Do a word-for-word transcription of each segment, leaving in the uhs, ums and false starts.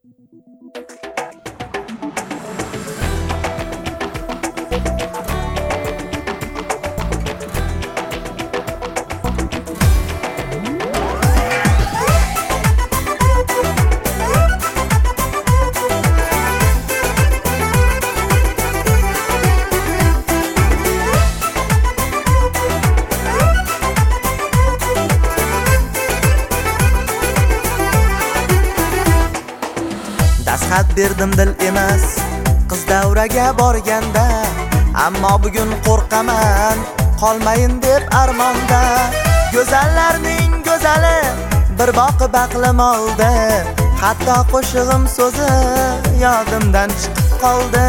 Xat berdim dil emas qiz davraga borganda, ammo bugun qo'rqaman qolmayin deb armonda. Go'zallarning go'zali bir boqib aqlim oldi, hatto qo'shig'im so'zi yodimdan chiqib qoldi.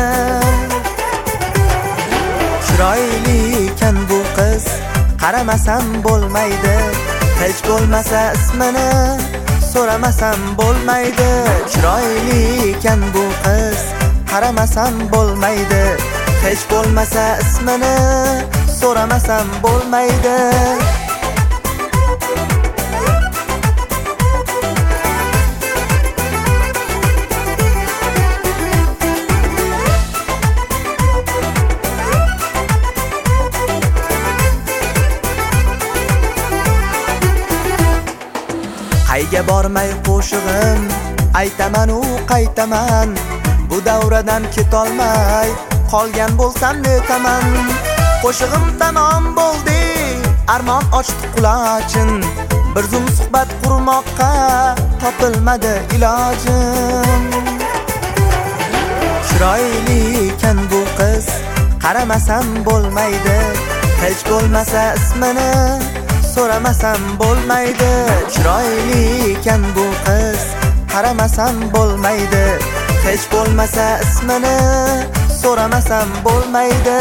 Chiroyli ekan bu qiz, qaramasam bo'lmaydi, hech bo'lmasa ismini so'ramasam bo'lmaydi. Chiroyli ekan bu qiz, qaramasam bo'lmaydi, hech bo'lmasa ismini so'ramasam bo'lmaydi. Qayga bormay qo'shig'im aytaman u qaytaman, bu davradan ketolmay qolgan bo'lsam netaman. Qo'shig'im tamom bo'ldi, armon ochdi qulochim, bir zum suhbat qurmoqqa topilmadi ilojim. Chiroyli ekan bu qiz, qaramasam bo'lmaydi, hech bo'lmasa ismini so'ramasam bo'lmaydi. Chiroyli ekan bu qiz, qaramasam bo'lmaydi, hech bo'lmasa ismini so'ramasam bo'lmaydi.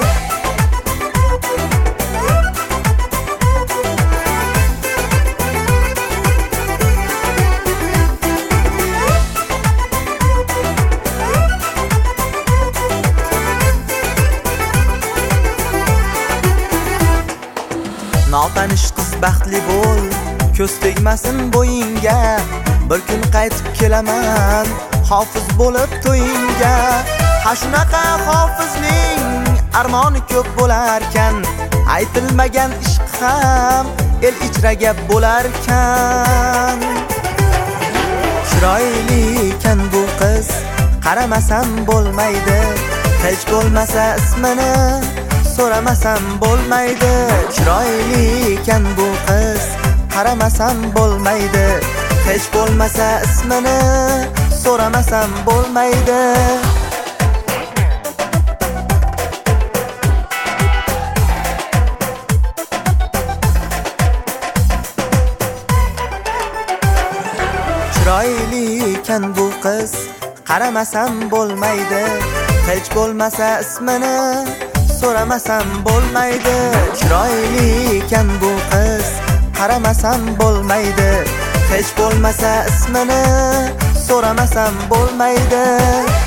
Notanish qiz baxtli bo'l, ko'z tegmasin bo'yinga, bir kun qaytib kelaman hofiz bo'lib to'yinga. Ha shunaqa hofizning armoni ko'p bo'larkan, aytilmagan ishq ham el ichraga bo'larkan. Chiroyli ekan bu qiz, qaramasam bo'lmaydi, hech bo'lmasa ismini so'ramasam bo'lmaydi. Chiroyli ekan bu qiz, qaramasam bo'lmaydi, hech bo'lmasa ismini so'ramasam bo'lmaydi. Chiroyli ekan bu qiz, qaramasam bo'lmaydi, hech bo'lmasa ismini so'ramasam bo'lmaydi. Chiroyli ekan bu qiz, qaramasam bo'lmaydi, hech bo'lmasa ismini so'ramasam bo'lmaydi.